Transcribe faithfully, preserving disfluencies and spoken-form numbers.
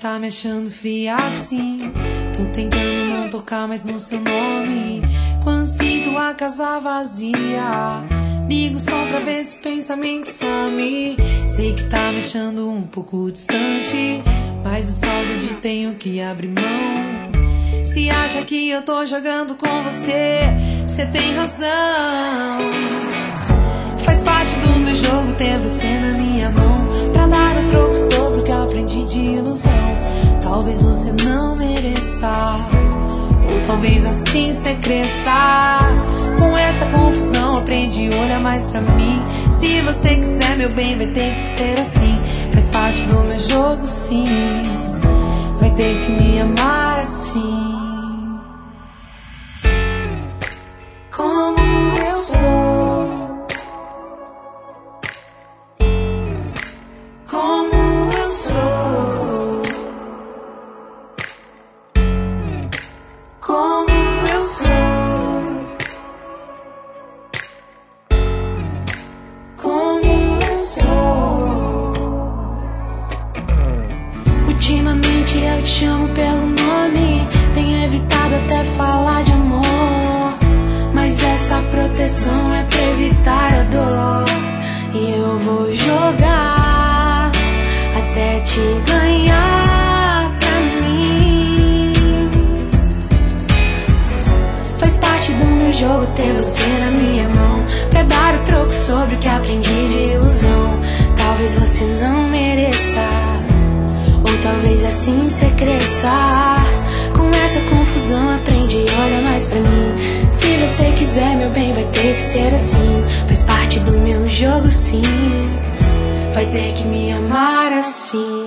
tá me achando fria assim. Tô tentando não tocar mais no seu nome. Quando sinto a casa vazia, ligo só pra ver se o pensamento some. Sei que tá me achando um pouco distante, mas a saudade tenho que abrir mão. Se acha que eu tô jogando com você, cê tem razão. Faz parte do meu jogo ter você na minha mão, pra dar o troco sobre o que eu aprendi de ilusão. Talvez você não mereça, ou talvez assim cê cresça. Com essa confusão aprende, olha mais pra mim. Se você quiser meu bem, vai ter que ser assim. Faz parte do meu jogo, sim. Vai ter que me amar assim. Como eu sou, como eu sou, como eu sou, como eu sou. Ultimamente eu te chamo pelo nome, tenho evitado até falar de amor. Mas essa proteção é pra evitar a dor, e eu vou jogar até te ganhar pra mim. Faz parte do meu jogo ter você na minha mão, pra dar o troco sobre o que aprendi de ilusão. Talvez você não mereça, ou talvez assim cê cresça. Com essa confusão aprende, olha mais pra mim. Se você quiser meu bem, vai ter que ser assim. Faz parte do meu jogo, sim. Vai ter que me amar assim.